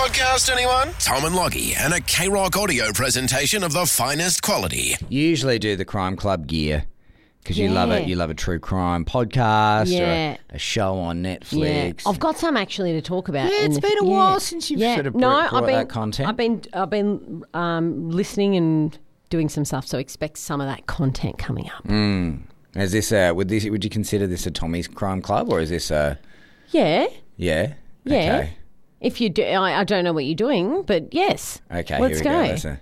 podcast, anyone? Tom and Loggy and a K-Rock audio presentation of the finest quality. You usually do the Crime Club gear because you love it. You love a true crime podcast or a show on Netflix. Yeah. I've got some actually to talk about. Yeah, it's been a while since you've sort of brought that content. I've been listening and doing some stuff, so expect some of that content coming up. Is this would you consider this a Tommy's Crime Club or is this a? Yeah. Yeah. Yeah. Okay. If you do, I don't know what you're doing, but yes. Okay. Let's here we go. Go.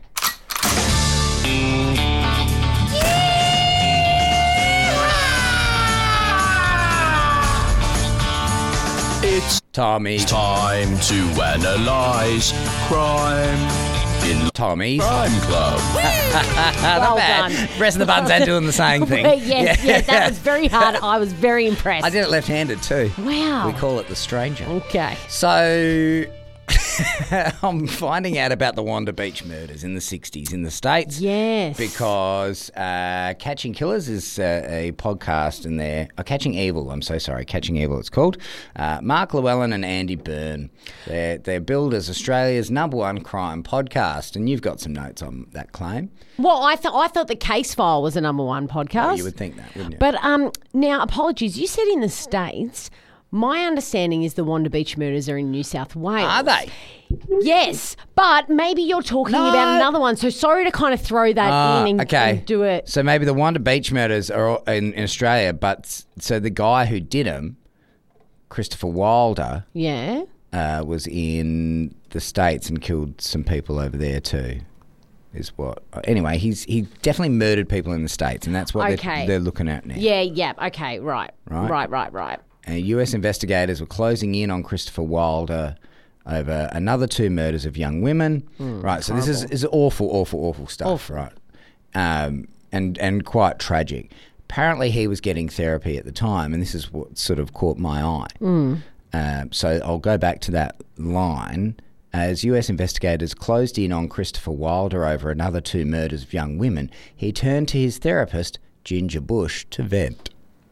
It's Tommy's time to analyse crime in Tommy's Crime Club. Well done. Pressing the buttons and doing the same thing. Yes, that was very hard. I was very impressed. I did it left-handed too. Wow. We call it the stranger. Okay. So I'm finding out about the Wanda Beach murders in the 60s in the States. Yes. Because Catching Killers is a podcast in there. Catching Evil, I'm so sorry. Catching Evil it's called. Mark Llewellyn and Andy Byrne. They're billed as Australia's #1 crime podcast. And you've got some notes on that claim. Well, I thought the Case File was a #1 podcast. Well, you would think that, wouldn't you? But now, apologies. You said in the States. My understanding is the Wanda Beach murders are in New South Wales. Are they? Yes, but maybe you're talking about another one. So sorry to kind of throw that in and do it. So maybe the Wanda Beach murders are in Australia, but so the guy who did them, Christopher Wilder, was in the States and killed some people over there too. Is what? Anyway, he definitely murdered people in the States, and that's what they're looking at now. Yeah. Okay. Right. US investigators were closing in on Christopher Wilder over another 2 murders of young women. Right, so this is awful stuff, right? And quite tragic. Apparently he was getting therapy at the time, and this is what sort of caught my eye. So I'll go back to that line. As US investigators closed in on Christopher Wilder over another 2 murders of young women, he turned to his therapist, Ginger Bush, to vent.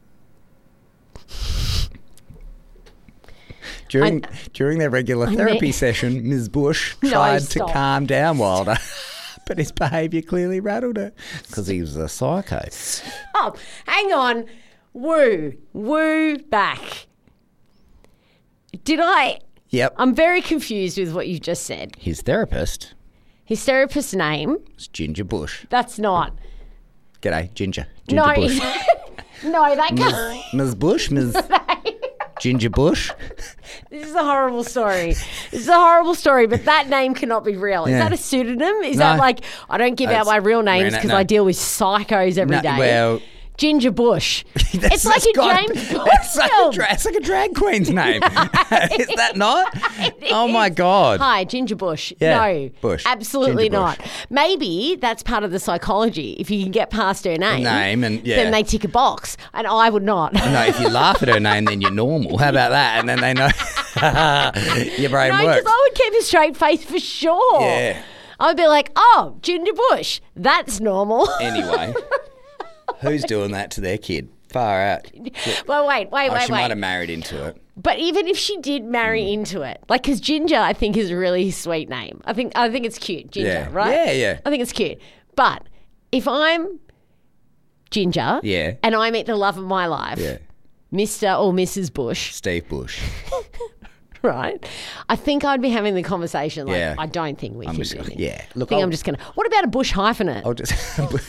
During their regular therapy session, Ms. Bush tried to calm down Wilder, but his behaviour clearly rattled her because he was a psycho. Oh, hang on. Woo back. Did I? Yep. I'm very confused with what you just said. His therapist. His therapist's name? Is Ginger Bush. That's not. G'day, Ginger Bush. No, that can't. Ms. Bush? Ms. Ginger Bush? This is a horrible story. But that name cannot be real. Is that a pseudonym? Is that like, I don't give out my real names because I deal with psychos every day? Well, Ginger Bush. It's like a James Bond film. It's like a drag queen's name. Is that not? Oh, my God. Hi, Ginger Bush. Yeah, no, Bush. Absolutely Ginger not. Bush. Maybe that's part of the psychology. If you can get past her name, and then they tick a box, and I would not. No, if you laugh at her name, then you're normal. How about that? And then they know your brain works. No, because I would keep a straight face for sure. Yeah. I would be like, oh, Ginger Bush, that's normal. Anyway. Who's doing that to their kid? Far out. Well, wait. She might have married into it. But even if she did marry into it, like, because Ginger, I think, is a really sweet name. I think it's cute, Ginger, right? Yeah. I think it's cute. But if I'm Ginger and I meet the love of my life, Mr. or Mrs. Bush. Steve Bush. Right. I think I'd be having the conversation like, I don't think we can do this. Yeah. Look, I'm just going to... What about a Bush hyphenate? I'll just...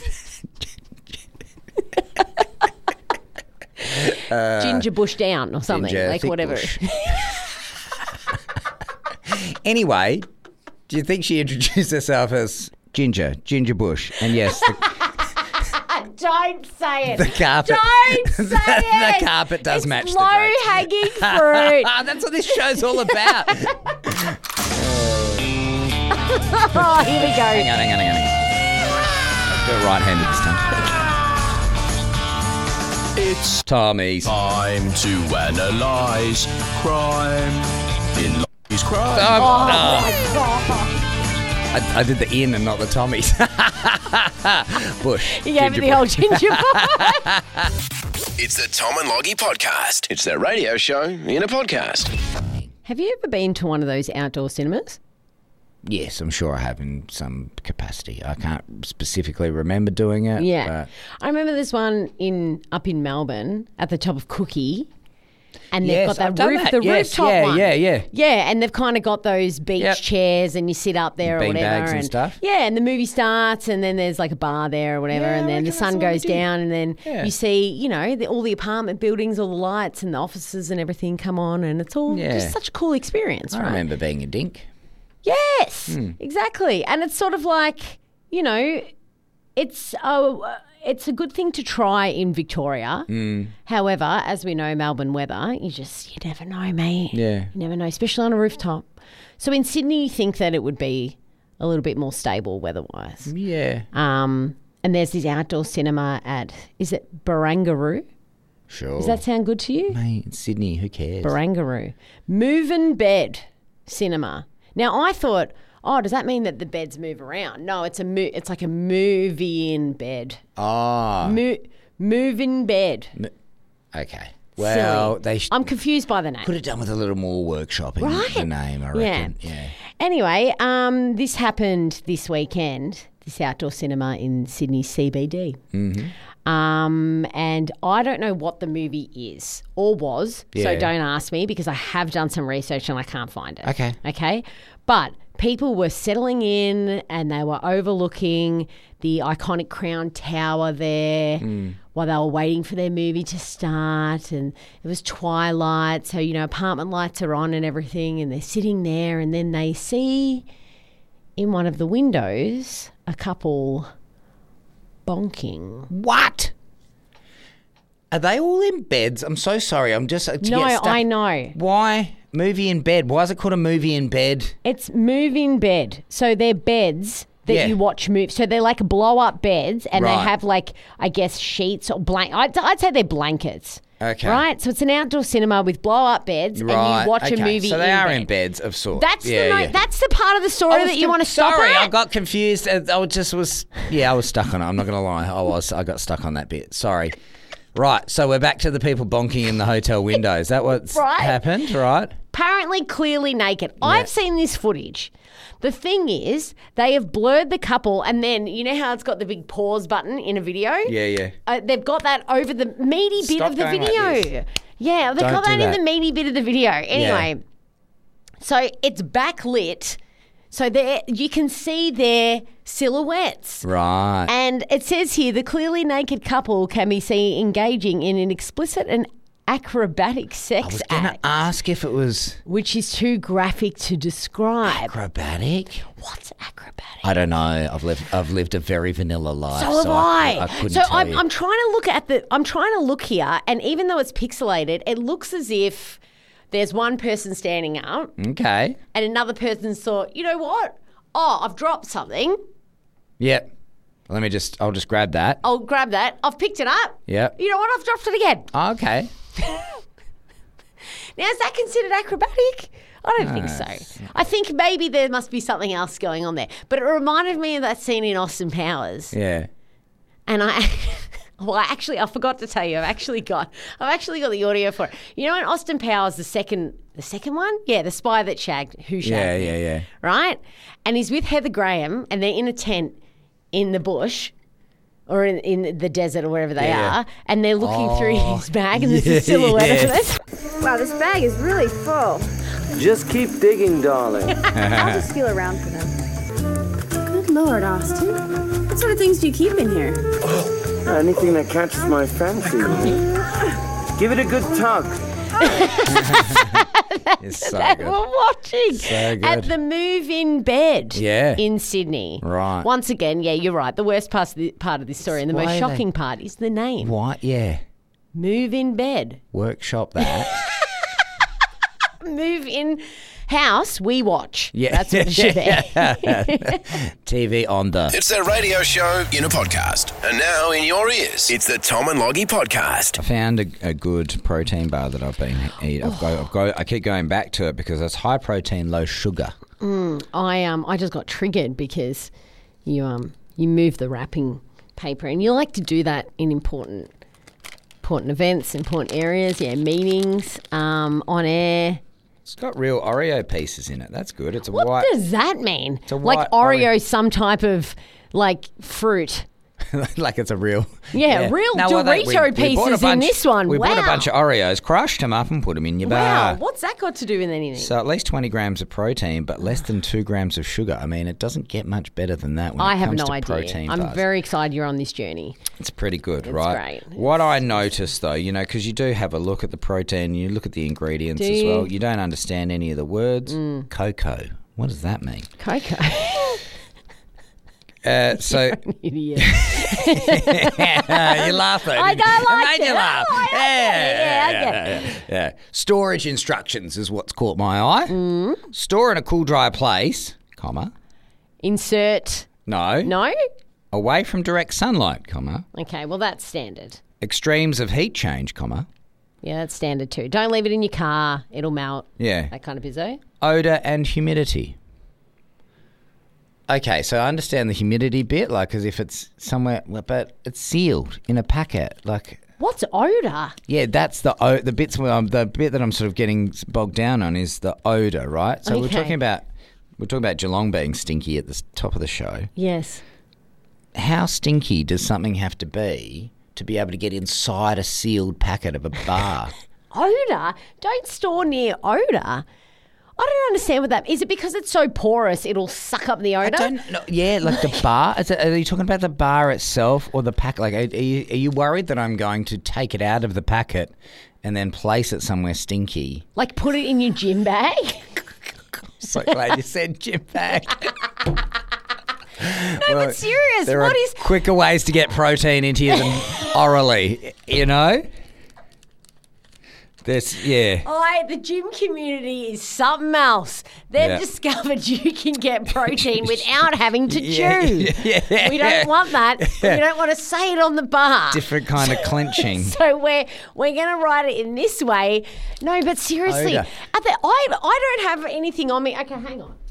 Ginger Bush down or something, Ginger, like whatever. Anyway, do you think she introduced herself as Ginger Bush? And yes, don't say it. The carpet. Don't say it. The carpet does match the drapes. Low-hanging fruit. That's what this show's all about. Oh, here we go. Hang on. I'll do it right-handed this time. It's Tommy's time to analyse crime in Loggie's Crime. Oh my God. I did the in and not the Tommy's. Bush. You gave me the old Ginger Bush. It's the Tom and Loggy podcast. It's their radio show in a podcast. Have you ever been to one of those outdoor cinemas? Yes, I'm sure I have in some capacity. I can't specifically remember doing it. Yeah. I remember there's one up in Melbourne at the top of Cookie. And they've got that rooftop one. Yeah. Yeah, and they've kind of got those beach chairs and you sit up there or whatever. Beanbags and stuff. Yeah, and the movie starts and then there's like a bar there or whatever and then the sun goes down and then you see, you know, all the apartment buildings, all the lights and the offices and everything come on and it's all just such a cool experience, right? I remember being a dink. Yes, exactly. And it's sort of like, you know, it's a good thing to try in Victoria. However, as we know, Melbourne weather, you never know, mate. Yeah. You never know, especially on a rooftop. So in Sydney, you think that it would be a little bit more stable weather-wise. Yeah. And there's this outdoor cinema is it Barangaroo? Sure. Does that sound good to you? Mate, it's Sydney, who cares? Barangaroo. Move in bed cinema. Now, I thought, does that mean that the beds move around? No, it's like a movie in bed. Ah. Move in bed. Okay. Well, I'm confused by the name. Could have done with a little more workshopping the name, I reckon. Yeah. Anyway, this happened this weekend, this outdoor cinema in Sydney CBD. Mm-hmm. And I don't know what the movie is or was, so don't ask me because I have done some research and I can't find it. Okay? But people were settling in and they were overlooking the iconic Crown Tower there while they were waiting for their movie to start, and it was twilight, so, you know, apartment lights are on and everything, and they're sitting there and then they see in one of the windows a couple bonking. What? Are they all in beds? I'm so sorry. I'm just I know. Why movie in bed? Why is it called a movie in bed? It's move in bed. So they're beds that you watch move. So they're like blow up beds, and they have like, I guess, sheets or I'd say they're blankets. Okay. Right? So it's an outdoor cinema with blow up beds and you watch a movie in bed. So they are in beds of sorts. That's the part of the story that you want to stop at. Sorry, I got confused. I was stuck on it. I'm not going to lie. I got stuck on that bit. Sorry. Right, so we're back to the people bonking in the hotel window. Is that what's happened, right? Apparently clearly naked. Yeah. I've seen this footage. The thing is, they have blurred the couple, and then, you know how it's got the big pause button in a video? Yeah. They've got that over the meaty bit of the video. Like they've got that in the meaty bit of the video. Anyway, so it's backlit. So you can see their silhouettes. Right. And it says here, the clearly naked couple can be seen engaging in an explicit and acrobatic sex act. I was going to ask if it was... Which is too graphic to describe. Acrobatic? What's acrobatic? I don't know. I've lived a very vanilla life. So have I. I couldn't tell you. I'm trying to look here, and even though it's pixelated, it looks as if there's one person standing up. Okay. And another person's thought, you know what? Oh, I've dropped something. Yep. I'll just grab that. I'll grab that. I've picked it up. Yep. You know what? I've dropped it again. Oh, okay. Now, is that considered acrobatic? I don't think so. I think maybe there must be something else going on there. But it reminded me of that scene in Austin Powers. Yeah. And I forgot to tell you, I've actually got the audio for it. You know in Austin Powers, the second one? Yeah, the spy that shagged me. Yeah. Right? And he's with Heather Graham and they're in a tent in the bush or in the desert or wherever they are, and they're looking through his bag and there's a silhouette of it. Wow, this bag is really full. Just keep digging, darling. I'll just feel around for them. Good Lord, Austin. What sort of things do you keep in here? Anything that catches my fancy. Give it a good tug. It's so that good. we're watching So good. at the move-in bed in Sydney. Right. Once again, you're right. The worst part of this story and the most shocking part is the name. What? Yeah. Move-in bed. Workshop that. Move-in house, we watch. Yeah. That's what it should be. TV on the... It's a radio show in a podcast. And now in your ears, it's the Tom and Loggy Podcast. I found a good protein bar that I've been eating. I keep going back to it because it's high protein, low sugar. I just got triggered because you move the wrapping paper, and you like to do that in important events, important areas, meetings, on air. It's got real Oreo pieces in it. That's good. It's a what white. What does that mean? It's a like white Oreo, some type of like fruit. Like it's a real... real Dorito pieces in this one. We bought a bunch of Oreos, crushed them up and put them in your bar. Wow, what's that got to do with anything? So at least 20 grams of protein, but less than 2 grams of sugar. I mean, it doesn't get much better than that when it comes to protein bars. I'm very excited you're on this journey. It's pretty good, it's right? Great. What I noticed, though, because you do have a look at the protein, you look at the ingredients as well. You don't understand any of the words. Cocoa. What does that mean? Cocoa. So you're an idiot. You're laughing. I don't like it. You laugh. Oh, I get it. Yeah. Storage instructions is what's caught my eye. Store in a cool, dry place, comma. Insert. No. Away from direct sunlight, comma. Okay, well that's standard. Extremes of heat change, comma. Yeah, that's standard too. Don't leave it in your car. It'll melt. Yeah. That kind of bizzo. Odour and humidity. Okay, so I understand the humidity bit, like as if it's somewhere, but it's sealed in a packet, like. What's odour? Yeah, that's the bits. The bit that I'm sort of getting bogged down on is the odour, right? So we're talking about Geelong being stinky at the top of the show. Yes. How stinky does something have to be able to get inside a sealed packet of a bar? Odour? Don't store near odour. I don't understand what that is. It because it's so porous, it'll suck up the odour? Yeah, like the bar. Are you talking about the bar itself or the pack? Like, are you worried that I'm going to take it out of the packet and then place it somewhere stinky? Like put it in your gym bag? So glad you said gym bag. But serious. There are quicker ways to get protein into you than orally, The gym community is something else. They've discovered you can get protein without having to chew. Yeah. We don't want that. We don't want to say it on the bar. Different kind of clenching. So we're going to write it in this way. No, but seriously, I don't have anything on me. Okay, hang on.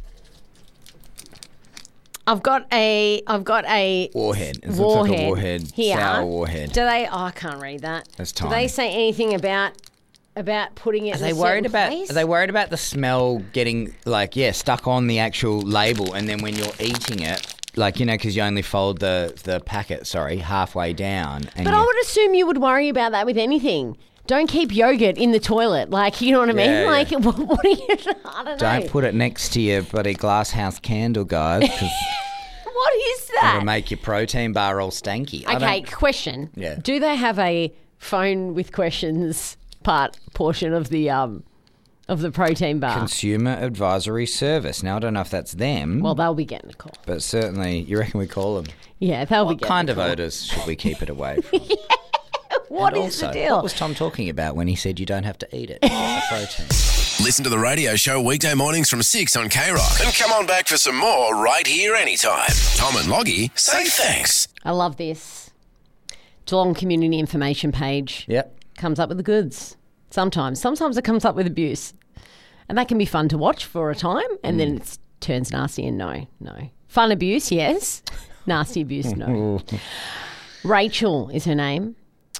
I've got a warhead. It looks like a warhead here. Sour warhead. Do they? Oh, I can't read that. That's tiny. Do they say anything about putting it? Are they worried about the smell getting stuck on the actual label, and then when you're eating it, because you only fold the packet, halfway down. And I would assume you would worry about that with anything. Don't keep yogurt in the toilet. You know what I mean? Yeah. What are you... I don't know. Don't put it next to your bloody glass house candle, guys. What is that? It'll make your protein bar all stanky. Okay, question. Yeah. Do they have a phone with questions portion of the protein bar? Consumer Advisory Service. Now, I don't know if that's them. Well, they'll be getting a call. But certainly, you reckon we call them? Yeah, they'll be getting a call. What kind of odours should we keep it away from? What is the deal? What was Tom talking about when he said you don't have to eat it? It's the protein. Listen to the radio show weekday mornings from 6 on K-Rock. And come on back for some more right here anytime. Tom and Loggy say thanks. I love this. Geelong Community Information page. Yep. Comes up with the goods. Sometimes it comes up with abuse. And that can be fun to watch for a time, and then it turns nasty, and no. Fun abuse, yes. Nasty abuse, no. Rachel is her name.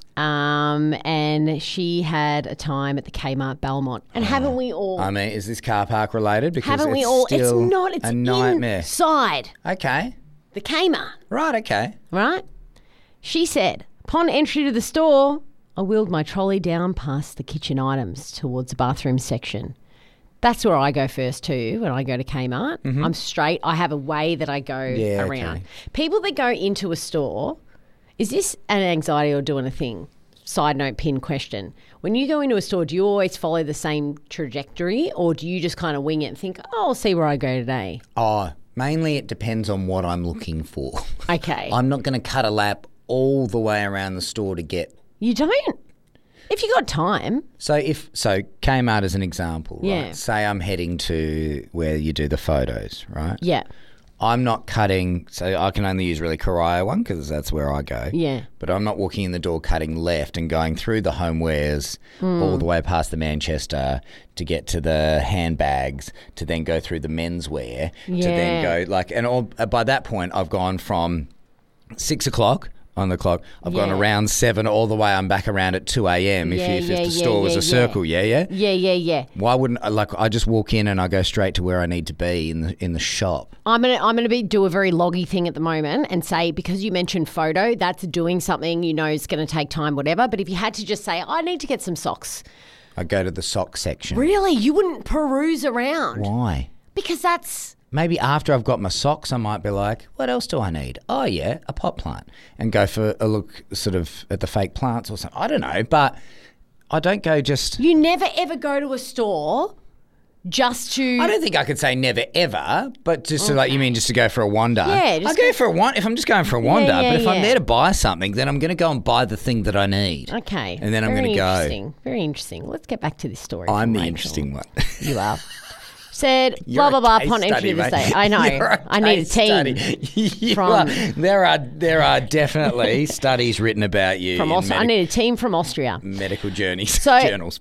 And she had a time at the Kmart Belmont. And haven't we all? I mean, is this car park related? Because haven't we all? It's not. It's a nightmare. Inside. Okay. The Kmart. Right, okay. Right? She said, upon entry to the store, I wheeled my trolley down past the kitchen items towards the bathroom section. That's where I go first too when I go to Kmart. Mm-hmm. I'm straight. I have a way that I go around. Okay. People that go into a store... Is this an anxiety or doing a thing? Side note, pin question. When you go into a store, do you always follow the same trajectory, or do you just kind of wing it and think, I'll see where I go today? Oh, mainly it depends on what I'm looking for. Okay. I'm not going to cut a lap all the way around the store to get... You don't? If you got time. So Kmart is an example, right? Yeah. Say I'm heading to where you do the photos, right? Yeah. I'm not cutting, so I can only use really Corio one because that's where I go. Yeah. But I'm not walking in the door cutting left and going through the homewares all the way past the Manchester to get to the handbags to then go through the menswear to then go and by that point I've gone from 6 o'clock on the clock. I've gone around 7 all the way. I'm back around at 2 a.m. if the store was a circle. Yeah. Why wouldn't I just walk in and I go straight to where I need to be in the shop? I'm gonna do a very loggy thing at the moment and say, because you mentioned photo, that's doing something is going to take time, whatever. But if you had to just say, I need to get some socks, I go to the sock section. Really? You wouldn't peruse around? Why? Because that's... Maybe after I've got my socks, I might be like, what else do I need? Oh, yeah, a pot plant. And go for a look sort of at the fake plants or something. I don't know, but I don't go just... You never ever go to a store just to... I don't think I could say never ever, but just to you mean just to go for a wander? Yeah. I go for a wander if I'm just going for a wander, but if I'm there to buy something, then I'm going to go and buy the thing that I need. Okay. And then I'm going to go. Very interesting. Let's get back to this story. I'm the interesting one. You are. Said blah blah blah upon entry to the state. I know. I need a team from. There are definitely studies written about you from Austria. I need a team from Austria. Medical journeys journals.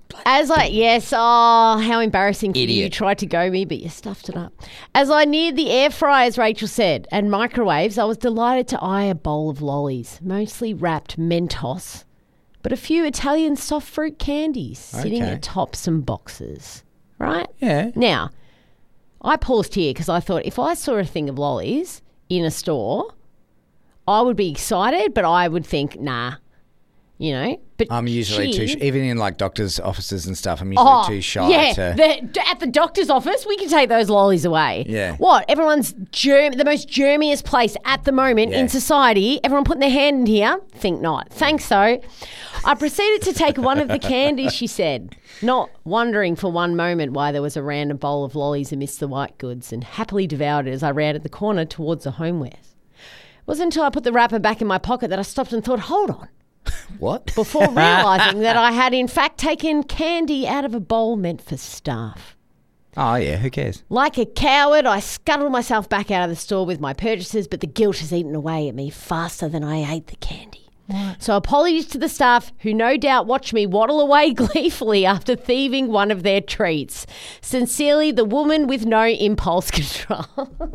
How embarrassing for you. You tried to go me, but you stuffed it up. As I neared the air fryers, Rachel said, and microwaves, I was delighted to eye a bowl of lollies, mostly wrapped Mentos, but a few Italian soft fruit candies sitting atop some boxes. Right? Yeah. Now, I paused here because I thought if I saw a thing of lollies in a store, I would be excited, but I would think, nah, But I'm usually too even in like doctors' offices and stuff. I'm usually too shy. At the doctor's office, we can take those lollies away. Yeah. What? Everyone's the most germiest place at the moment in society. Everyone putting their hand in here. Think not. Thanks though. I proceeded to take one of the candies, she said, not wondering for one moment why there was a random bowl of lollies amidst the white goods, and happily devoured it as I ran at the corner towards the homewares. It wasn't until I put the wrapper back in my pocket that I stopped and thought, hold on. What? Before realising that I had in fact taken candy out of a bowl meant for staff. Oh, yeah, who cares? Like a coward, I scuttled myself back out of the store with my purchases, but the guilt has eaten away at me faster than I ate the candy. What? So apologies to the staff who no doubt watched me waddle away gleefully after thieving one of their treats. Sincerely, the woman with no impulse control.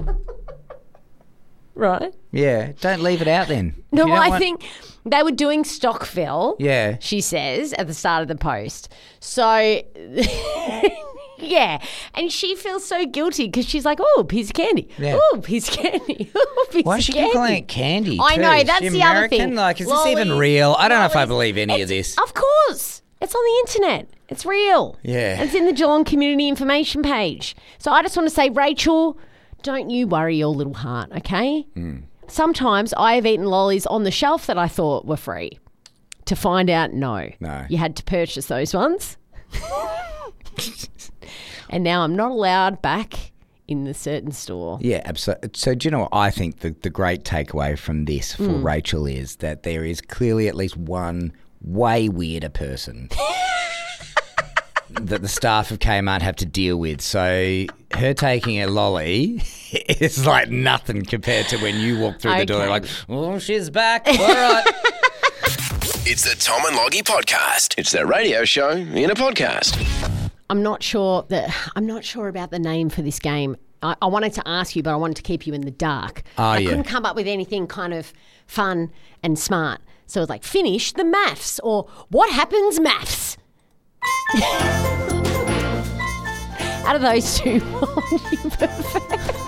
Right? Yeah, don't leave it out then. No, I think they were doing stock fill. Yeah. She says at the start of the post. So, yeah. And she feels so guilty because she's like, oh, piece of candy. Yeah. Oh, piece of candy. Oh, piece Why of should candy. you calling it candy? I know, that's the other thing. Like, is this even real? I don't know if I believe any of this. Of course. It's on the internet. It's real. Yeah. It's in the Geelong Community Information page. So I just want to say, Rachel, don't you worry your little heart, okay? Sometimes I have eaten lollies on the shelf that I thought were free. To find out, no. You had to purchase those ones. And now I'm not allowed back in the certain store. Yeah, absolutely. So do you know what I think the great takeaway from this for Rachel is that there is clearly at least one way weirder person that the staff of Kmart have to deal with. So her taking a lolly is like nothing compared to when you walk through the door. Like, oh, she's back. All right. It's the Tom and Loggy podcast. It's their radio show in a podcast. I'm not sure about the name for this game. I wanted to ask you, but I wanted to keep you in the dark. I couldn't come up with anything kind of fun and smart. So it was like, finish the maths, or what happens maths? Out of those two, what would you prefer?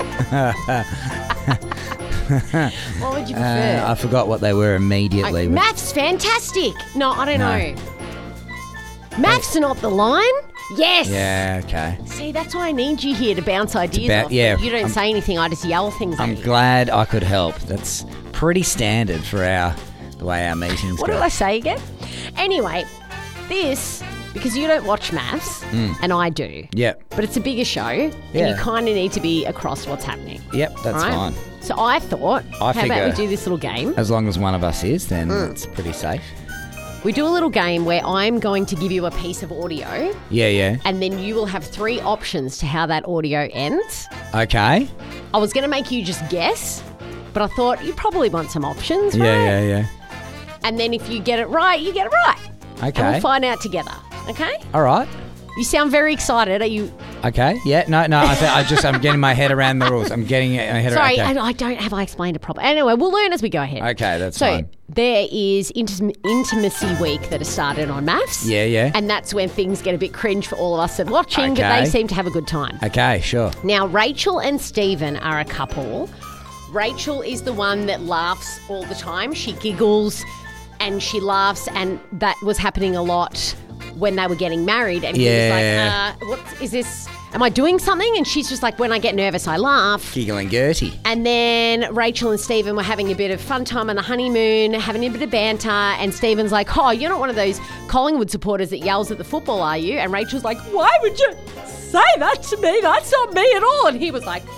What would you prefer? I forgot what they were immediately. Maths, fantastic. No, I don't know. Maths are not the line. Yes. Yeah, okay. See, that's why I need you here to bounce ideas off. Yeah, you don't say anything, I just yell things at you. I'm glad I could help. That's pretty standard for the way our meetings go. What did I say again? Anyway, this, because you don't watch maths, and I do. Yep. But it's a bigger show, and you kind of need to be across what's happening. Yep, that's fine. So I thought, how about we do this little game? As long as one of us is, then it's pretty safe. We do a little game where I'm going to give you a piece of audio. Yeah. And then you will have 3 options to how that audio ends. Okay. I was going to make you just guess, but I thought you probably want some options, right? Yeah. And then if you get it right, you get it right. Okay. And we'll find out together, okay? All right. You sound very excited. Are you... Okay. Yeah. No. I'm getting my head around the rules. I'm getting my head around. Sorry, I don't have I explained it properly. Anyway, we'll learn as we go ahead. Okay, that's fine. there is intimacy week that has started on MAFS. Yeah. And that's when things get a bit cringe for all of us that are watching, but they seem to have a good time. Okay, sure. Now, Rachel and Stephen are a couple. Rachel is the one that laughs all the time. She giggles and she laughs, and that was happening a lot when they were getting married. And he was like, what is this? Am I doing something? And she's just like, when I get nervous, I laugh. Giggling Gertie. And then Rachel and Stephen were having a bit of fun time on the honeymoon, having a bit of banter. And Stephen's like, oh, you're not one of those Collingwood supporters that yells at the football, are you? And Rachel's like, why would you say that to me? That's not me at all. And he was like,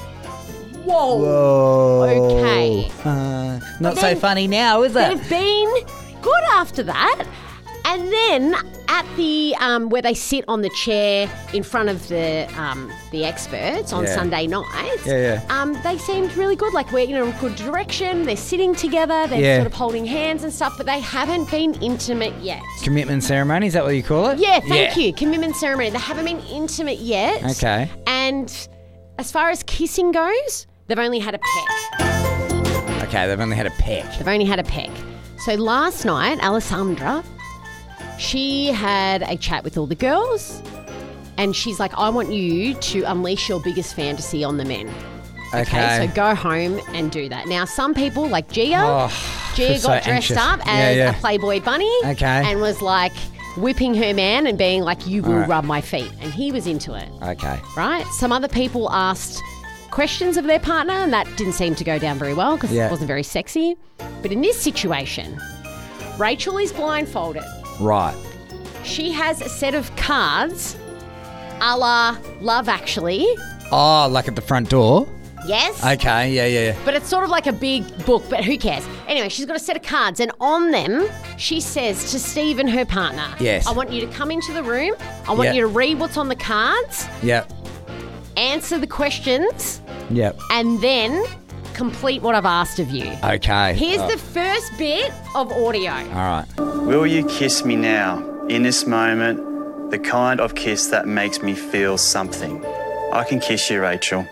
whoa. Okay. Not so funny now, is it? They've been good after that. And then at the where they sit on the chair in front of the experts on Sunday nights, they seemed really good. Like, we're in a good direction. They're sitting together. They're sort of holding hands and stuff, but they haven't been intimate yet. Commitment ceremony, is that what you call it? Yeah, thank you. Commitment ceremony. They haven't been intimate yet. Okay. And as far as kissing goes, they've only had a peck. Okay, they've only had a peck. They've only had a peck. So last night, Alessandra, she had a chat with all the girls, and she's like, I want you to unleash your biggest fantasy on the men. Okay, so go home and do that. Now, some people, like Gia got dressed up as a Playboy bunny and was like whipping her man and being like, you will rub my feet. And he was into it. Okay. Right? Some other people asked questions of their partner, and that didn't seem to go down very well because it wasn't very sexy. But in this situation, Rachel is blindfolded. Right. She has a set of cards a la Love Actually. Oh, like at the front door? Yes. Okay, yeah. But it's sort of like a big book, but who cares? Anyway, she's got a set of cards, and on them, she says to Stephen, her partner, yes, I want you to come into the room. I want you to read what's on the cards. Yep. Answer the questions. Yep. And then complete what I've asked of you. Okay. Here's the first bit of audio. All right. Will you kiss me now, in this moment, the kind of kiss that makes me feel something? I can kiss you, Rachel.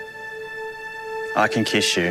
I can kiss you.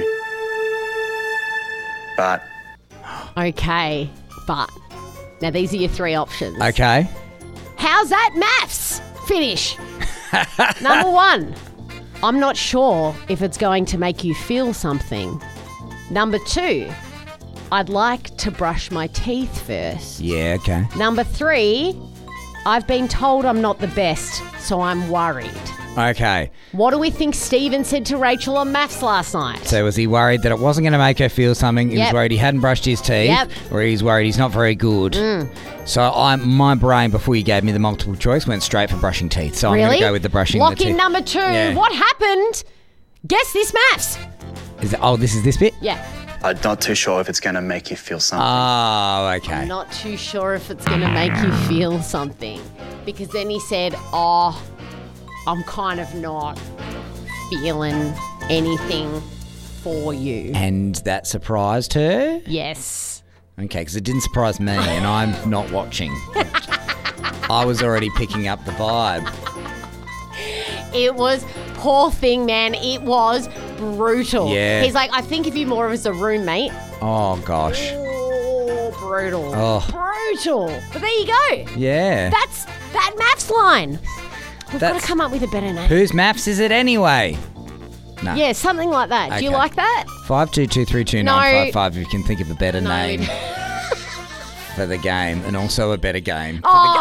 But. Okay, but. Now, these are your three options. Okay. How's that maths? Finish. Number one, I'm not sure if it's going to make you feel something. Number two, I'd like to brush my teeth first. Yeah, okay. Number three, I've been told I'm not the best, so I'm worried. Okay. What do we think Stephen said to Rachel on maths last night? So was he worried that it wasn't going to make her feel something? He was worried he hadn't brushed his teeth? Or he's worried he's not very good? So my brain, before you gave me the multiple choice, went straight for brushing teeth. So I'm going to go with the brushing Lock the teeth. in number two. Yeah. What happened? Guess this maths. This is this bit? Yeah. I'm not too sure if it's going to make you feel something. Oh, okay. I'm not too sure if it's going to make you feel something. Because then he said, I'm kind of not feeling anything for you. And that surprised her? Yes. Okay, because it didn't surprise me, and I'm not watching. I was already picking up the vibe. It was, poor thing, man. It was brutal. Yeah. He's like, I think of you more as a roommate. Oh, gosh. Oh, brutal. Oh. Brutal. But there you go. Yeah. That's that maths line. We've got to come up with a better name. Whose maths is it anyway? No. Yeah, something like that. Okay. Do you like that? 52232955 if you can think of a better name for the game, and also a better game.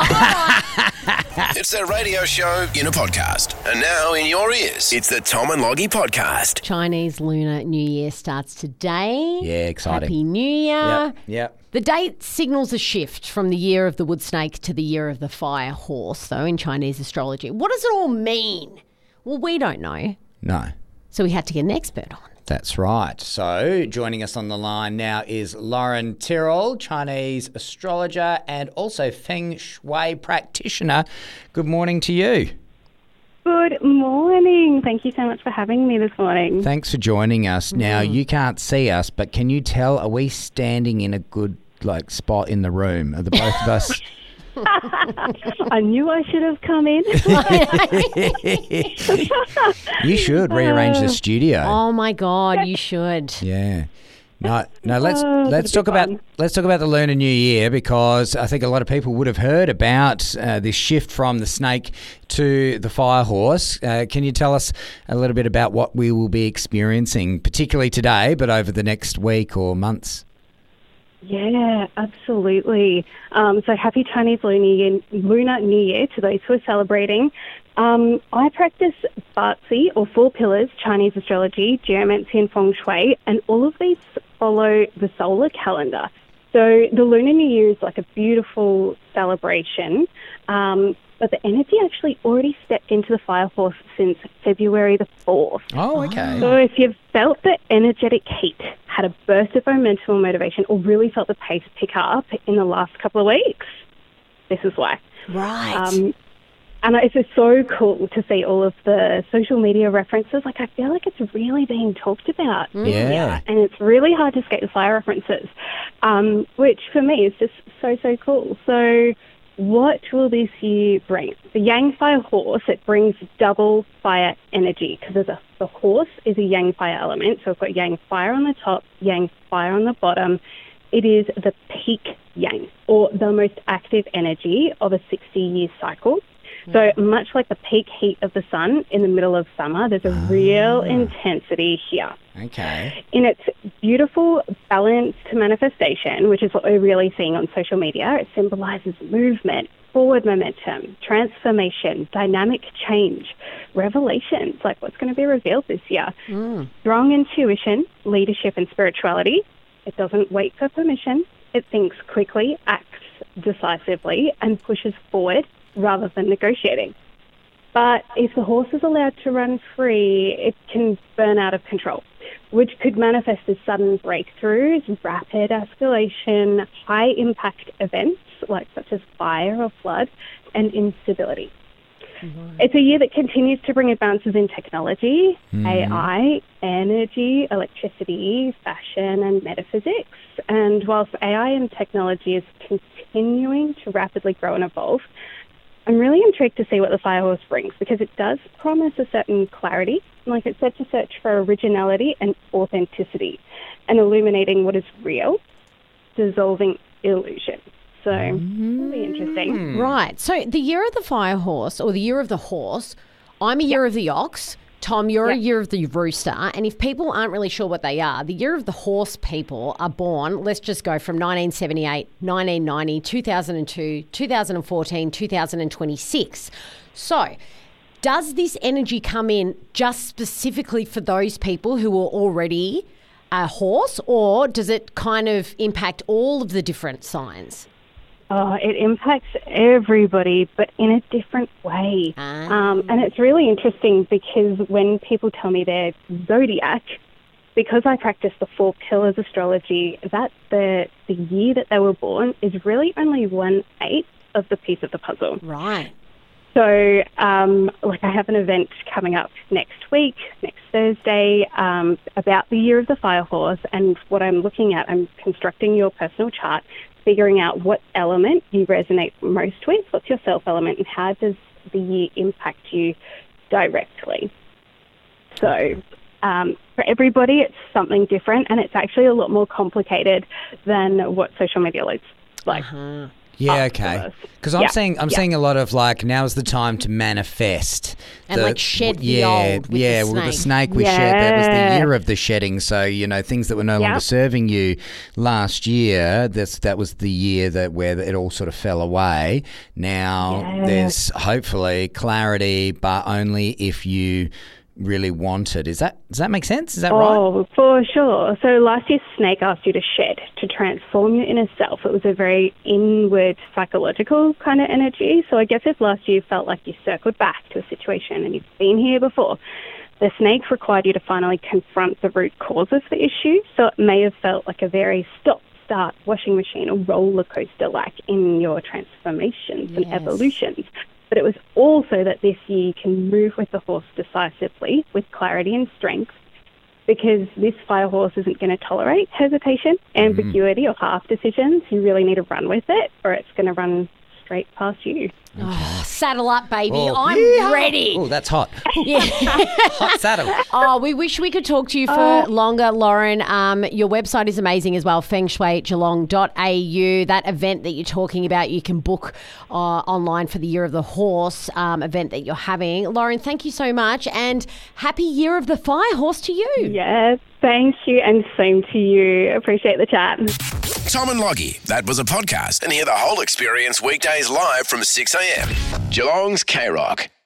It's the radio show in a podcast. And now in your ears, it's the Tom and Loggy podcast. Chinese Lunar New Year starts today. Yeah, exciting. Happy New Year. Yep. The date signals a shift from the year of the wood snake to the year of the fire horse, though, in Chinese astrology. What does it all mean? Well, we don't know. No. So we had to get an expert on. That's right. So joining us on the line now is Lauren Tyrrell, Chinese astrologer and also Feng Shui practitioner. Good morning to you. Good morning. Thank you so much for having me this morning. Thanks for joining us. Now, you can't see us, but can you tell, are we standing in a good spot in the room? Are the both of us... I knew I should have come in. You should rearrange the studio. Oh, my God, you should. Yeah. No. Let's talk about the Lunar New Year, because I think a lot of people would have heard about this shift from the snake to the fire horse. Can you tell us a little bit about what we will be experiencing, particularly today, but over the next week or months? Yeah, absolutely. So happy Chinese Lunar New Year to those who are celebrating. I practice Bazi, or Four Pillars, Chinese astrology, geomancy and feng shui, and all of these follow the solar calendar. So the Lunar New Year is like a beautiful celebration, but the energy actually already stepped into the fire horse since February the 4th. Oh, okay. So if you've felt the energetic heat, had a burst of momentum or motivation, or really felt the pace pick up in the last couple of weeks, this is why. Right. And it's just so cool to see all of the social media references. Like, I feel like it's really being talked about. Yeah. And it's really hard to skate the fire references, which for me is just so, so cool. So what will this year bring? The Yang Fire Horse, it brings double fire energy, because the horse is a Yang Fire element. So we've got Yang Fire on the top, Yang Fire on the bottom. It is the peak Yang, or the most active energy of a 60-year cycle. So much like the peak heat of the sun in the middle of summer, there's a real intensity here. Okay. In its beautiful balanced manifestation, which is what we're really seeing on social media, it symbolizes movement, forward momentum, transformation, dynamic change, revelations, like what's going to be revealed this year. Strong intuition, leadership and spirituality. It doesn't wait for permission. It thinks quickly, acts decisively, and pushes forward rather than negotiating. But if the horse is allowed to run free, it can burn out of control, which could manifest as sudden breakthroughs, rapid escalation, high-impact events, such as fire or flood, and instability. It's a year that continues to bring advances in technology, AI, energy, electricity, fashion, and metaphysics. And whilst AI and technology is continuing to rapidly grow and evolve, I'm really intrigued to see what the fire horse brings, because it does promise a certain clarity. Like, it's said to search for originality and authenticity, and illuminating what is real, dissolving illusion. So, really interesting. Right. So the year of the fire horse, or the year of the horse, I'm a year of the ox. Tom, you're a year of the rooster. And if people aren't really sure what they are, the year of the horse people are born, let's just go from 1978, 1990, 2002, 2014, 2026. So does this energy come in just specifically for those people who are already a horse, or does it kind of impact all of the different signs? Oh, it impacts everybody, but in a different way. And it's really interesting, because when people tell me their zodiac, because I practice the Four Pillars astrology, that the year that they were born is really only 1/8 of the piece of the puzzle. Right. So, I have an event coming up next week, next Thursday, about the year of the fire horse. And what I'm looking at, I'm constructing your personal chart, figuring out what element you resonate most with, what's your self element, and how does the year impact you directly. So for everybody, it's something different, and it's actually a lot more complicated than what social media looks like. Yeah, okay. Because I'm seeing a lot of now's the time to manifest. And shed the old with the snake. Well, the snake we shed, that was the year of the shedding. So, things that were no longer serving you last year, that was the year where it all sort of fell away. Now there's hopefully clarity, but only if you really want it. Does that make sense? Is that right? Oh, for sure. So last year, snake asked you to shed, to transform your inner self. It was a very inward, psychological kind of energy. So I guess if last year felt like you circled back to a situation and you've been here before, the snake required you to finally confront the root cause of the issue. So it may have felt like a very stop-start washing machine or roller coaster in your transformations and evolutions. But it was also that this year you can move with the horse decisively, with clarity and strength, because this fire horse isn't going to tolerate hesitation, ambiguity, or half decisions. You really need to run with it, or it's going to run straight past you. Oh, saddle up, baby. Oh, I'm ready. Oh, that's hot. Yeah. Hot saddle. Oh, we wish we could talk to you for longer, Lauren. Your website is amazing as well, fengshuigeelong.au. That event that you're talking about, you can book online for the Year of the Horse event that you're having. Lauren, thank you so much, and happy Year of the Fire Horse to you. Yes, thank you, and same to you. Appreciate the chat. Tom and Loggy, that was a podcast, and hear the whole experience weekdays live from 6 a.m. Geelong's K-Rock.